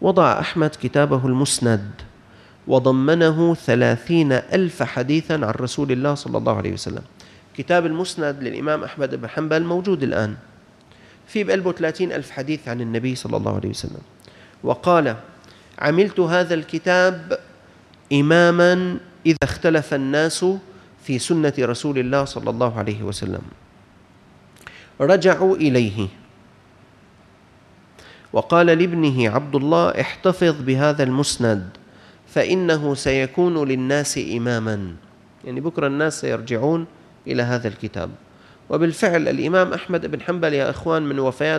وضع أحمد كتابه المسند وضمنه 30,000 حديثا عن رسول الله صلى الله عليه وسلم. كتاب المسند للإمام أحمد بن حنبل موجود الآن، في بقلبه 30,000 حديث عن النبي صلى الله عليه وسلم. وقال: عملت هذا الكتاب إماما إذا اختلف الناس في سنة رسول الله صلى الله عليه وسلم. رجعوا إليه وقال لابنه عبد الله: احتفظ بهذا المسند فإنه سيكون للناس إماما، يعني بكرة الناس سيرجعون إلى هذا الكتاب. وبالفعل الإمام أحمد بن حنبل يا إخوان من وفاة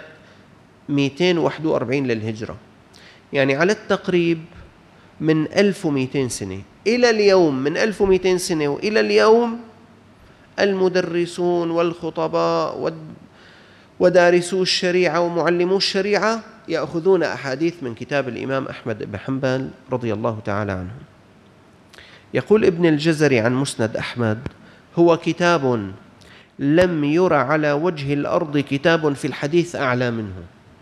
241 للهجرة، يعني على التقريب من 1200 سنة إلى اليوم، من 1200 سنة وإلى اليوم المدرسون والخطباء ودارسو الشريعة ومعلمو الشريعة يأخذون أحاديث من كتاب الإمام أحمد بن حنبل رضي الله تعالى عنه. يقول ابن الجزري عن مسند أحمد: هو كتاب لم يرى على وجه الأرض كتاب في الحديث أعلى منه.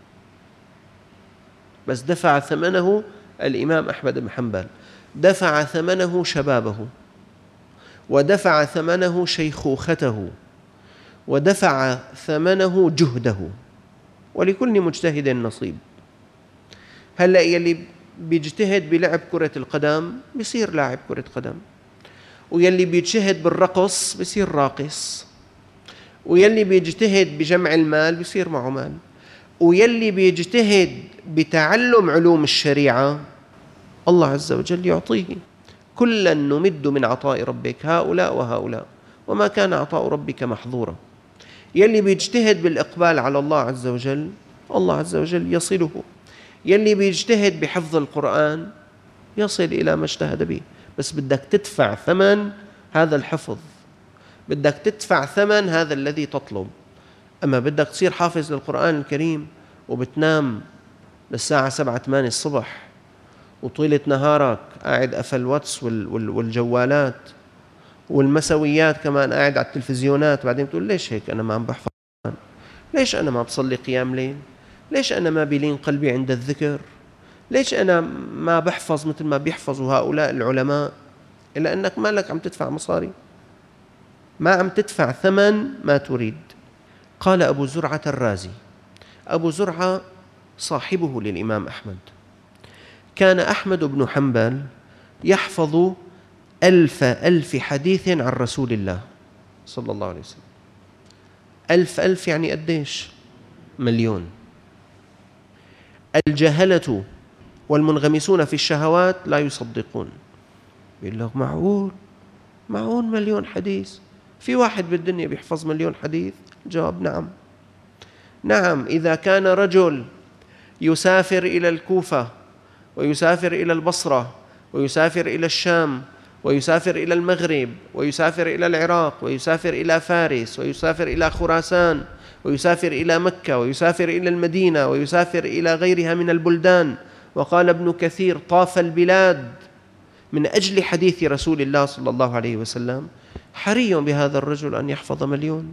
بس دفع ثمنه الإمام أحمد بن حنبل، دفع ثمنه شبابه، ودفع ثمنه شيخوخته، ودفع ثمنه جهده، ولكل مجتهد نصيب. هلأ يلي بيجتهد بلعب كرة القدم بيصير لاعب كرة قدم، ويلي بيجتهد بالرقص بيصير راقص، ويلي بيجتهد بجمع المال بيصير معه مال، ويلي بيجتهد بتعلم علوم الشريعة الله عز وجل يعطيه. كلا نمد من عطاء ربك هؤلاء وهؤلاء وما كان عطاء ربك محظورا. يلي بيجتهد بالإقبال على الله عز وجل الله عز وجل يصله. يلي بيجتهد بحفظ القرآن يصل إلى ما اجتهد به، بس بدك تدفع ثمن هذا الحفظ، بدك تدفع ثمن هذا الذي تطلب. أما بدك تصير حافظ للقرآن الكريم وبتنام للساعة 7-8 الصبح وطيلة نهارك قاعد قفل الواتس والجوالات والمسويات كمان قاعد على التلفزيونات، بعدين بتقول ليش هيك أنا ما عم بحفظ القرآن؟ ليش أنا ما بصلي قيام ليل؟ ليش أنا ما بلين قلبي عند الذكر؟ ليش أنا ما بحفظ مثل ما بيحفظوا هؤلاء العلماء؟ إلا أنك مالك عم تدفع مصاري، ما عم تدفع ثمن ما تريد. قال أبو زرعة الرازي، أبو زرعة صاحبه للإمام أحمد: كان أحمد بن حنبل يحفظ 1000 حديث عن رسول الله صلى الله عليه وسلم. 1000 يعني قديش؟ 1,000,000. الجهلة والمنغمسون في الشهوات لا يصدقون، يقول لك معقول 1,000,000 حديث؟ في واحد بالدنيا بيحفظ 1,000,000 حديث؟ الجواب نعم. نعم، إذا كان رجل يسافر إلى الكوفة ويسافر إلى البصرة ويسافر إلى الشام ويسافر إلى المغرب ويسافر إلى العراق ويسافر إلى فارس ويسافر إلى خراسان ويسافر إلى مكة ويسافر إلى المدينة ويسافر إلى غيرها من البلدان، وقال ابن كثير: طاف البلاد من أجل حديث رسول الله صلى الله عليه وسلم، حري بهذا الرجل أن يحفظ 1,000,000.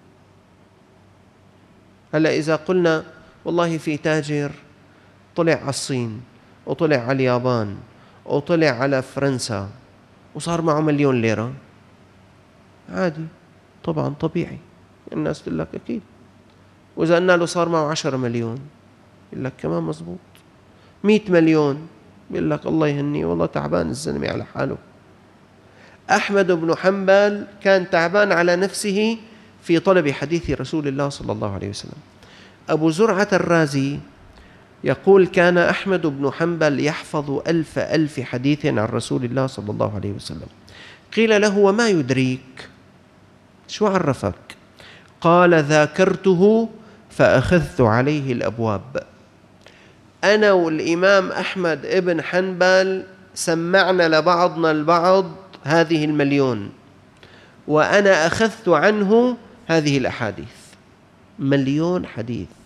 هلأ إذا قلنا والله في تاجر طلع على الصين وطلع على اليابان وطلع على فرنسا وصار معه 1,000,000 ليرة، عادي طبعا طبيعي، الناس تقول لك أكيد. وإذا قلنا له صار معه 10 مليون يقول لك كمان مزبوط. 100 مليون يقول لك الله يهنيه والله تعبان الزلمة على حاله. أحمد بن حنبل كان تعبان على نفسه في طلب حديث رسول الله صلى الله عليه وسلم. أبو زرعة الرازي يقول: كان أحمد بن حنبل يحفظ 1000 حديث عن رسول الله صلى الله عليه وسلم. قيل له: وما يدريك؟ شو عرفك؟ قال: ذاكرته فأخذت عليه الأبواب. أنا والإمام أحمد ابن حنبل سمعنا لبعضنا البعض هذه 1,000,000 وأنا أخذت عنه هذه الأحاديث. 1,000,000 حديث.